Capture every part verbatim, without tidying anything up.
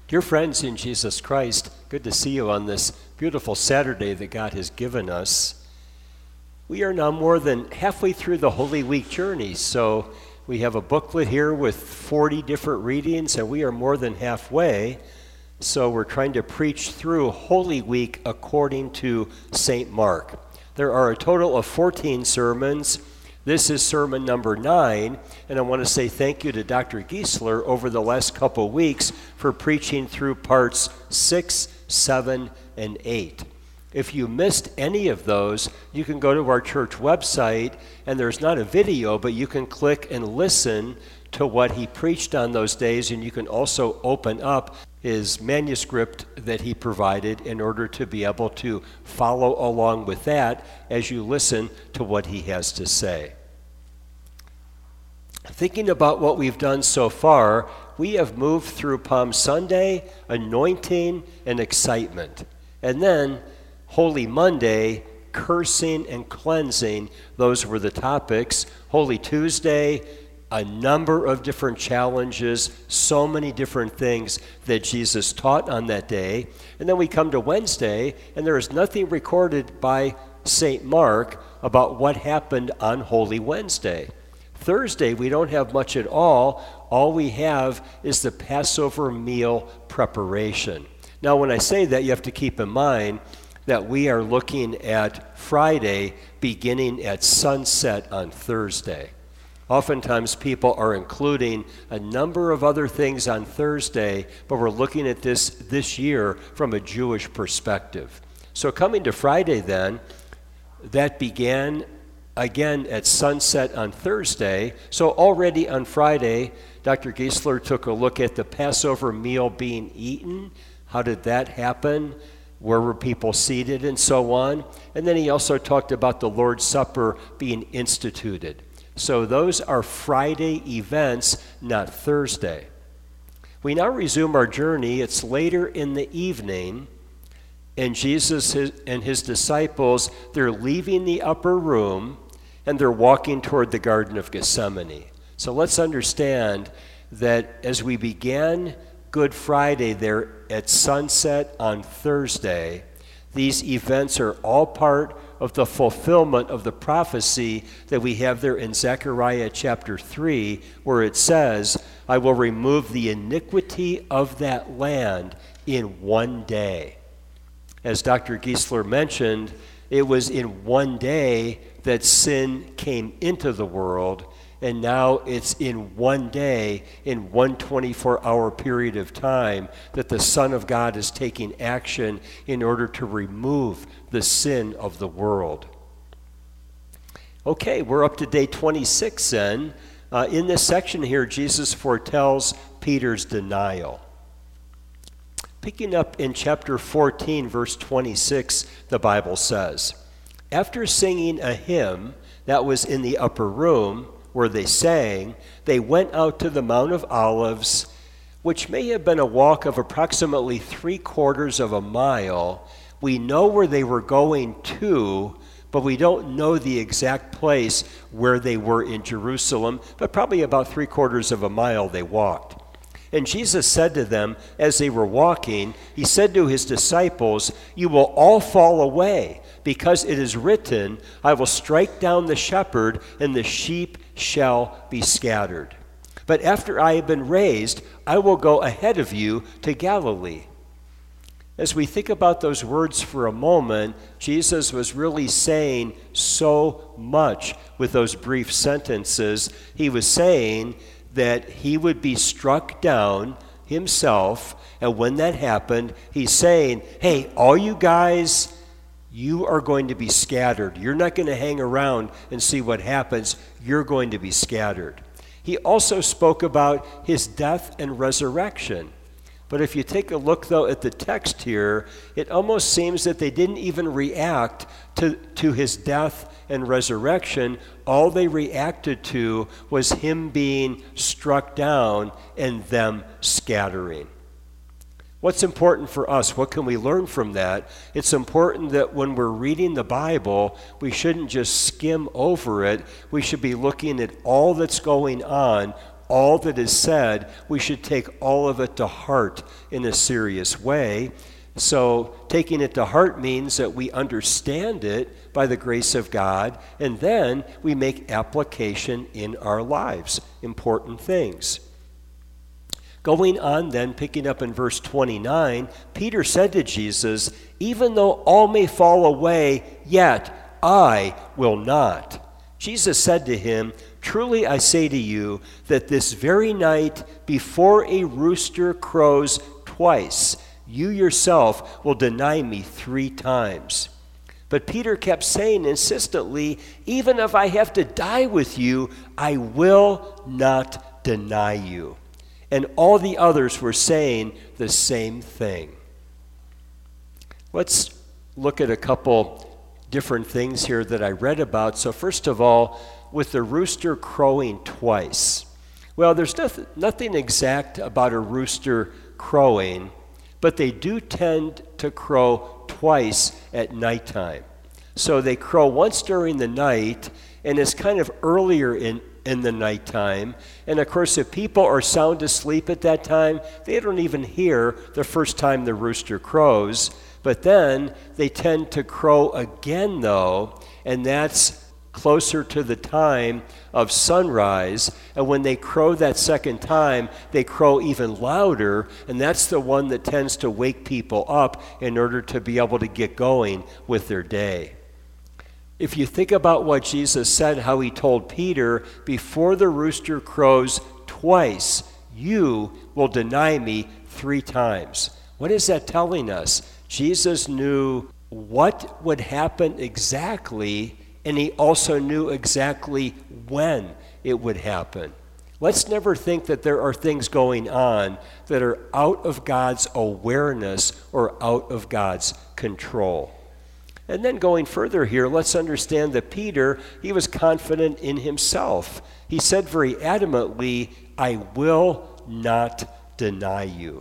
Dear friends in Jesus Christ, good to see you on this beautiful Saturday that God has given us. We are now more than halfway through the Holy Week journey, so we have a booklet here with forty different readings, and we are more than halfway. So we're trying to preach through Holy Week according to Saint Mark. There are a total of fourteen sermons. This is sermon number nine, and I want to say thank you to Doctor Giesler over the last couple weeks for preaching through parts six, seven, and eight. If you missed any of those, you can go to our church website, and there's not a video, but you can click and listen to what he preached on those days, and you can also open up his manuscript that he provided in order to be able to follow along with that as you listen to what he has to say. Thinking about what we've done so far, we have moved through Palm Sunday, anointing, and excitement. And then Holy Monday, cursing and cleansing. Those were the topics. Holy Tuesday, a number of different challenges, so many different things that Jesus taught on that day. And then we come to Wednesday, and there is nothing recorded by Saint Mark about what happened on Holy Wednesday. Thursday, we don't have much at all. All we have is the Passover meal preparation. Now, when I say that, you have to keep in mind that we are looking at Friday beginning at sunset on Thursday. Oftentimes, people are including a number of other things on Thursday, but we're looking at this this year from a Jewish perspective. So coming to Friday then, that began again at sunset on Thursday. So already on Friday, Doctor Giesler took a look at the Passover meal being eaten. How did that happen? Where were people seated and so on? And then he also talked about the Lord's Supper being instituted. So those are Friday events, not Thursday. We now resume our journey. It's later in the evening, and Jesus and his disciples, they're leaving the upper room, and they're walking toward the Garden of Gethsemane. So let's understand that as we began Good Friday there at sunset on Thursday, these events are all part of the fulfillment of the prophecy that we have there in Zechariah chapter three, where it says, I will remove the iniquity of that land in one day. As Doctor Giesler mentioned, it was in one day that sin came into the world, and now it's in one day, in one twenty-four hour period of time, that the Son of God is taking action in order to remove the sin of the world. Okay, we're up to day twenty-six then. Uh, in this section here, Jesus foretells Peter's denial. Picking up in chapter fourteen, verse twenty-six, the Bible says, after singing a hymn that was in the upper room where they sang, they went out to the Mount of Olives, which may have been a walk of approximately three quarters of a mile. We know where they were going to, but we don't know the exact place where they were in Jerusalem, but probably about three quarters of a mile they walked. And Jesus said to them, as they were walking, he said to his disciples, you will all fall away, because it is written, I will strike down the shepherd, and the sheep shall be scattered. But after I have been raised, I will go ahead of you to Galilee. As we think about those words for a moment, Jesus was really saying so much with those brief sentences. He was saying that he would be struck down himself, and when that happened, he's saying, hey, all you guys, you are going to be scattered. You're not going to hang around and see what happens. You're going to be scattered. He also spoke about his death and resurrection. But if you take a look, though, at the text here, it almost seems that they didn't even react to, to his death and resurrection. All they reacted to was him being struck down and them scattering. What's important for us? What can we learn from that? It's important that when we're reading the Bible, we shouldn't just skim over it. We should be looking at all that's going on all that is said, we should take all of it to heart in a serious way. So taking it to heart means that we understand it by the grace of God, and then we make application in our lives, important things. Going on then, picking up in verse twenty-nine, Peter said to Jesus, "Even though all may fall away, yet I will not." Jesus said to him, "Truly I say to you that this very night, before a rooster crows twice, you yourself will deny me three times." But Peter kept saying insistently, "Even if I have to die with you, I will not deny you." And all the others were saying the same thing. Let's look at a couple different things here that I read about. So first of all, with the rooster crowing twice. Well, there's nothing, nothing exact about a rooster crowing, but they do tend to crow twice at nighttime. So they crow once during the night, and it's kind of earlier in, in the nighttime. And of course, if people are sound asleep at that time, they don't even hear the first time the rooster crows. But then they tend to crow again, though, and that's closer to the time of sunrise. And when they crow that second time, they crow even louder, and that's the one that tends to wake people up in order to be able to get going with their day. If you think about what Jesus said, how he told Peter, "Before the rooster crows twice, you will deny me three times." What is that telling us? Jesus knew what would happen exactly, and he also knew exactly when it would happen. Let's never think that there are things going on that are out of God's awareness or out of God's control. And then going further here, let's understand that Peter, he was confident in himself. He said very adamantly, "I will not deny you."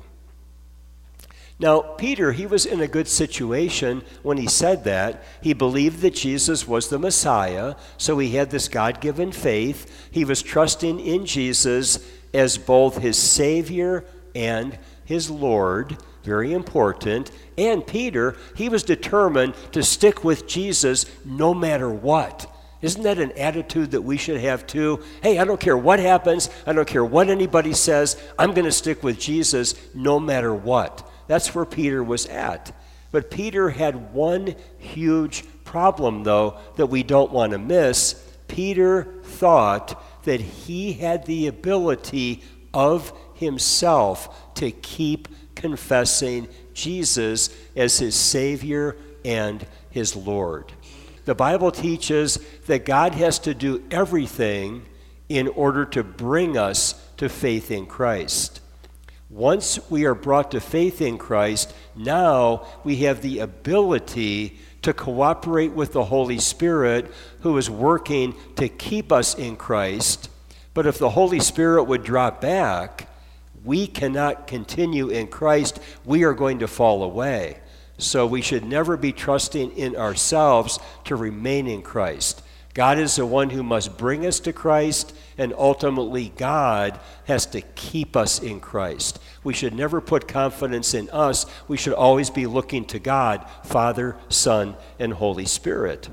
Now, Peter, he was in a good situation when he said that. He believed that Jesus was the Messiah, so he had this God-given faith. He was trusting in Jesus as both his Savior and his Lord, very important. And Peter, he was determined to stick with Jesus no matter what. Isn't that an attitude that we should have too? Hey, I don't care what happens. I don't care what anybody says. I'm going to stick with Jesus no matter what. That's where Peter was at. But Peter had one huge problem, though, that we don't want to miss. Peter thought that he had the ability of himself to keep confessing Jesus as his Savior and his Lord. The Bible teaches that God has to do everything in order to bring us to faith in Christ. Once we are brought to faith in Christ, now we have the ability to cooperate with the Holy Spirit, who is working to keep us in Christ. But if the Holy Spirit would drop back, we cannot continue in Christ. We are going to fall away. So we should never be trusting in ourselves to remain in Christ. God is the one who must bring us to Christ, and ultimately God has to keep us in Christ. We should never put confidence in us. We should always be looking to God, Father, Son, and Holy Spirit.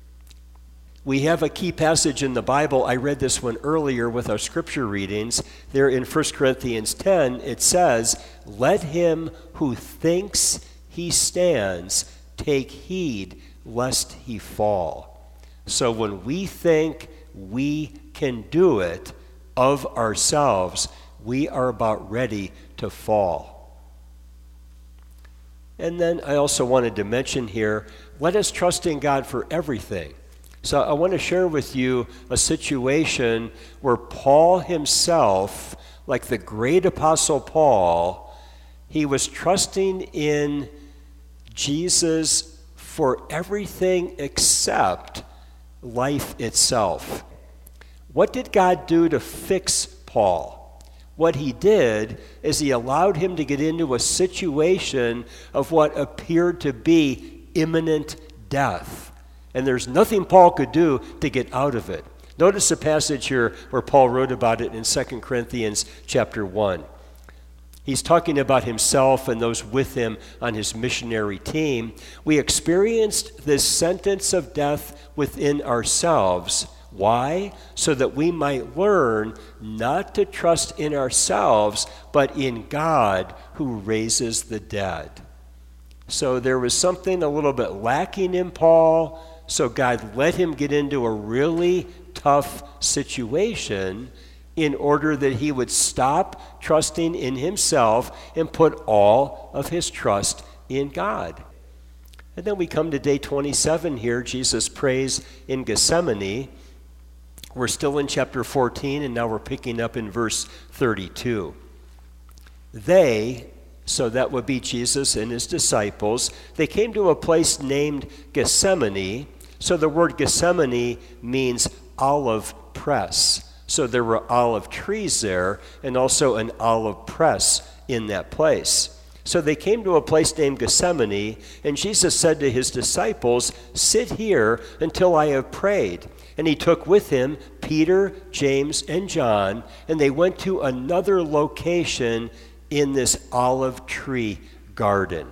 We have a key passage in the Bible. I read this one earlier with our scripture readings. There in First Corinthians ten, it says, "Let him who thinks he stands take heed lest he fall." So when we think we can do it of ourselves, we are about ready to fall. And then I also wanted to mention here, let us trust in God for everything. So I want to share with you a situation where Paul himself, like the great apostle Paul, he was trusting in Jesus for everything except life itself. What did God do to fix Paul? What he did is he allowed him to get into a situation of what appeared to be imminent death. And there's nothing Paul could do to get out of it. Notice the passage here where Paul wrote about it in Second Corinthians chapter one. He's talking about himself and those with him on his missionary team. We experienced this sentence of death within ourselves. Why? So that we might learn not to trust in ourselves, but in God who raises the dead. So there was something a little bit lacking in Paul, so God let him get into a really tough situation in order that he would stop trusting in himself and put all of his trust in God. And then we come to day twenty-seven here. Jesus prays in Gethsemane. We're still in chapter fourteen, and now we're picking up in verse thirty-two. They, so that would be Jesus and his disciples, they came to a place named Gethsemane. So the word Gethsemane means olive press. So there were olive trees there and also an olive press in that place. So they came to a place named Gethsemane, and Jesus said to his disciples, "Sit here until I have prayed." And he took with him Peter, James, and John, and they went to another location in this olive tree garden.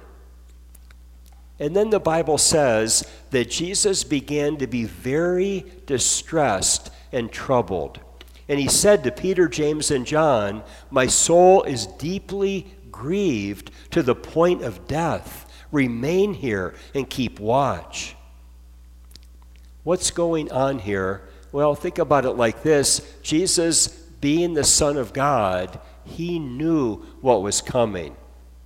And then the Bible says that Jesus began to be very distressed and troubled. And he said to Peter, James, and John, "My soul is deeply grieved to the point of death. Remain here and keep watch." What's going on here? Well, think about it like this. Jesus, being the Son of God, he knew what was coming.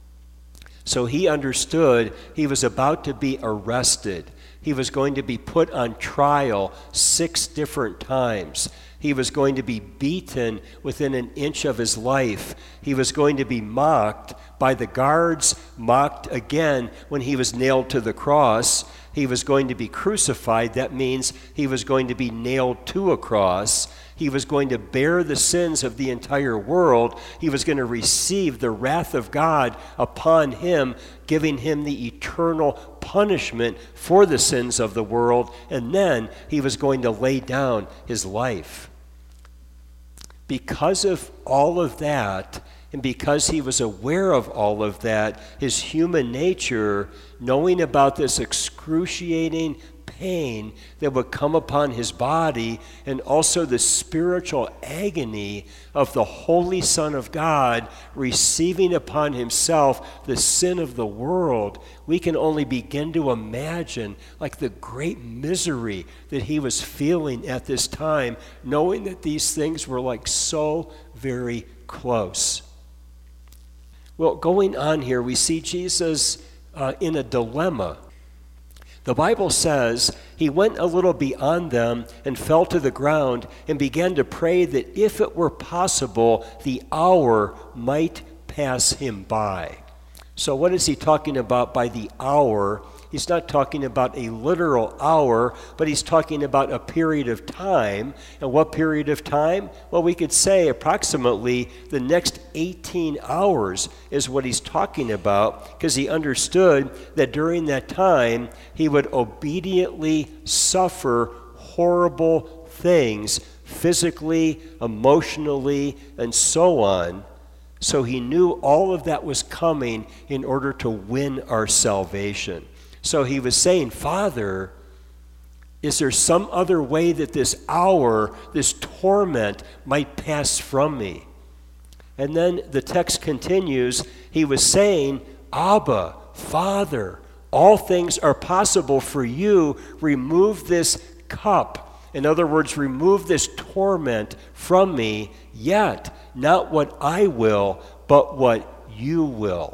So he understood he was about to be arrested. He was going to be put on trial six different times. He was going to be beaten within an inch of his life. He was going to be mocked by the guards, mocked again when he was nailed to the cross. He was going to be crucified. That means he was going to be nailed to a cross. He was going to bear the sins of the entire world. He was going to receive the wrath of God upon him, giving him the eternal punishment for the sins of the world. And then he was going to lay down his life. Because of all of that, and because he was aware of all of that, his human nature, knowing about this excruciating pain that would come upon his body, and also the spiritual agony of the Holy Son of God receiving upon himself the sin of the world, we can only begin to imagine like the great misery that he was feeling at this time, knowing that these things were like so very close. Well, going on here, we see Jesus uh, in a dilemma. The Bible says he went a little beyond them and fell to the ground and began to pray that if it were possible, the hour might pass him by. So what is he talking about by the hour? He's not talking about a literal hour, but he's talking about a period of time. And what period of time? Well, we could say approximately the next eighteen hours is what he's talking about, because he understood that during that time he would obediently suffer horrible things, physically, emotionally, and so on. So he knew all of that was coming in order to win our salvation. So he was saying, "Father, is there some other way that this hour, this torment, might pass from me?" And then the text continues. He was saying, "Abba, Father, all things are possible for you. Remove this cup." In other words, remove this torment from me, yet not what I will, but what you will.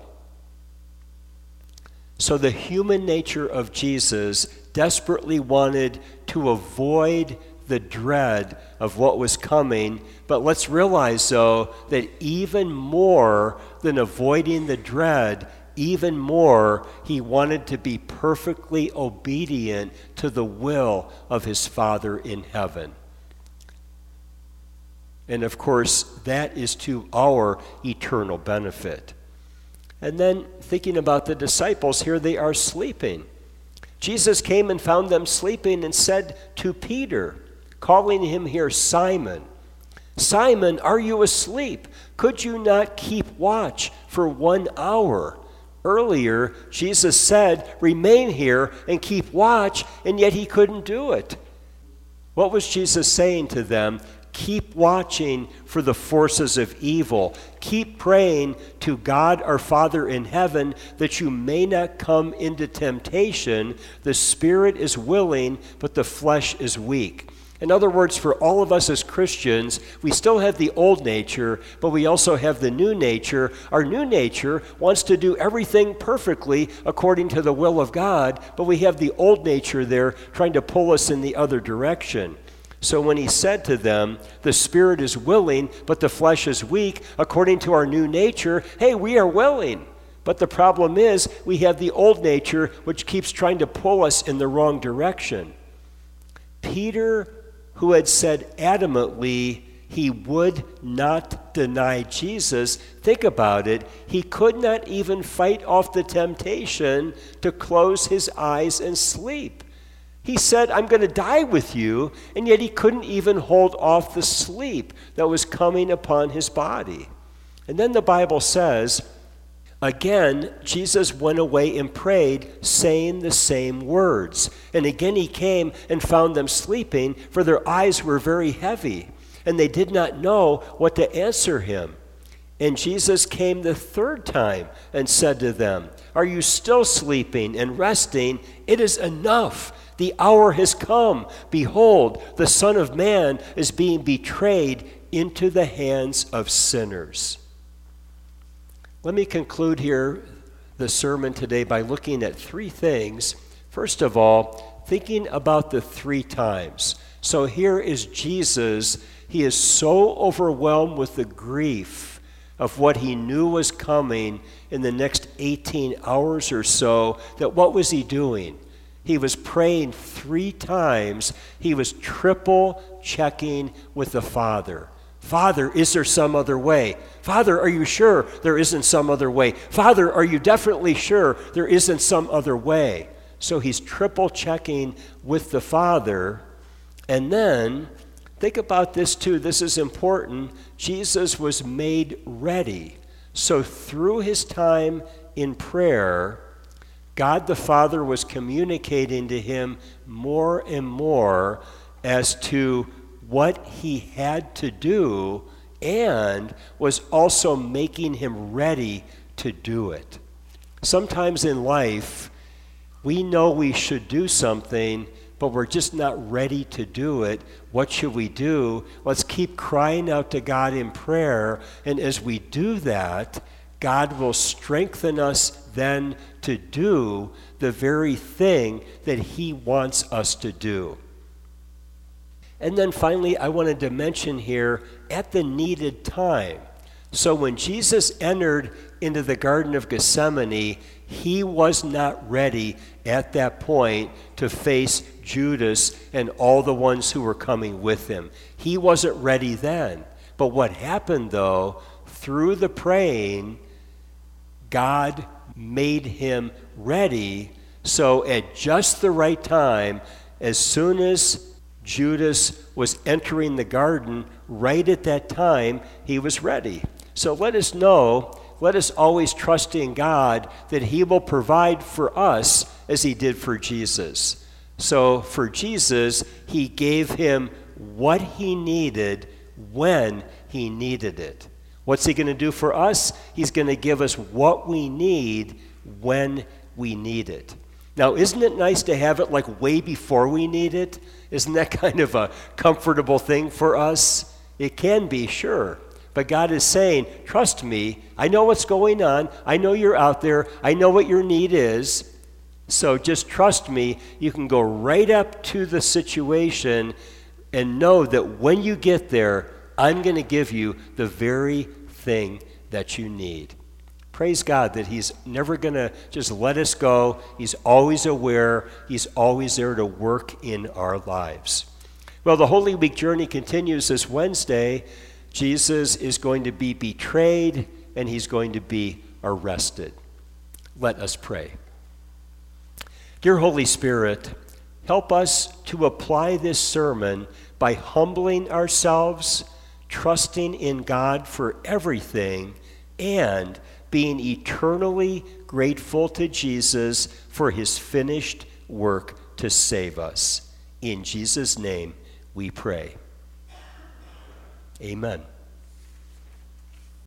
So the human nature of Jesus desperately wanted to avoid the dread of what was coming. But let's realize, though, that even more than avoiding the dread, even more, he wanted to be perfectly obedient to the will of his Father in heaven. And of course, that is to our eternal benefit. And then thinking about the disciples, here they are sleeping. Jesus came and found them sleeping and said to Peter, calling him here Simon. Simon, are you asleep? Could you not keep watch for one hour? Earlier, Jesus said, remain here and keep watch, and yet he couldn't do it. What was Jesus saying to them? Keep watching for the forces of evil. Keep praying to God our Father in heaven that you may not come into temptation. The spirit is willing, but the flesh is weak. In other words, for all of us as Christians, we still have the old nature, but we also have the new nature. Our new nature wants to do everything perfectly according to the will of God, but we have the old nature there trying to pull us in the other direction. So when he said to them, the spirit is willing, but the flesh is weak, according to our new nature, hey, we are willing. But the problem is we have the old nature which keeps trying to pull us in the wrong direction. Peter, who had said adamantly he would not deny Jesus, think about it, he could not even fight off the temptation to close his eyes and sleep. He said, I'm going to die with you, and yet he couldn't even hold off the sleep that was coming upon his body. And then the Bible says, again, Jesus went away and prayed, saying the same words. And again he came and found them sleeping, for their eyes were very heavy, and they did not know what to answer him. And Jesus came the third time and said to them, are you still sleeping and resting? It is enough. The hour has come. Behold, the Son of Man is being betrayed into the hands of sinners. Let me conclude here the sermon today by looking at three things. First of all, thinking about the three times. So here is Jesus. He is so overwhelmed with the grief of what he knew was coming in the next eighteen hours or so, that what was he doing? He was praying three times. He was triple checking with the Father. Father, is there some other way? Father, are you sure there isn't some other way? Father, are you definitely sure there isn't some other way? So he's triple checking with the Father. And then, think about this too. This is important. Jesus was made ready. So through his time in prayer, God the Father was communicating to him more and more as to what he had to do, and was also making him ready to do it. Sometimes in life, we know we should do something, but we're just not ready to do it. What should we do? Let's keep crying out to God in prayer, and as we do that, God will strengthen us then to do the very thing that he wants us to do. And then finally, I wanted to mention here, at the needed time. So when Jesus entered into the Garden of Gethsemane, he was not ready at that point to face Judas and all the ones who were coming with him. He wasn't ready then. But what happened, though, through the praying, God made him ready. So at just the right time, as soon as Judas was entering the garden, right at that time, he was ready. So let us know, let us always trust in God that he will provide for us as he did for Jesus. So for Jesus, he gave him what he needed when he needed it. What's he going to do for us? He's going to give us what we need when we need it. Now, isn't it nice to have it like way before we need it? Isn't that kind of a comfortable thing for us? It can be, sure. But God is saying, trust me, I know what's going on. I know you're out there. I know what your need is. So just trust me. You can go right up to the situation and know that when you get there, I'm going to give you the very thing that you need. Praise God that he's never going to just let us go. He's always aware. He's always there to work in our lives. Well, the Holy Week journey continues this Wednesday. Jesus is going to be betrayed, and he's going to be arrested. Let us pray. Dear Holy Spirit, help us to apply this sermon by humbling ourselves, trusting in God for everything, and being eternally grateful to Jesus for his finished work to save us. In Jesus' name we pray. Amen.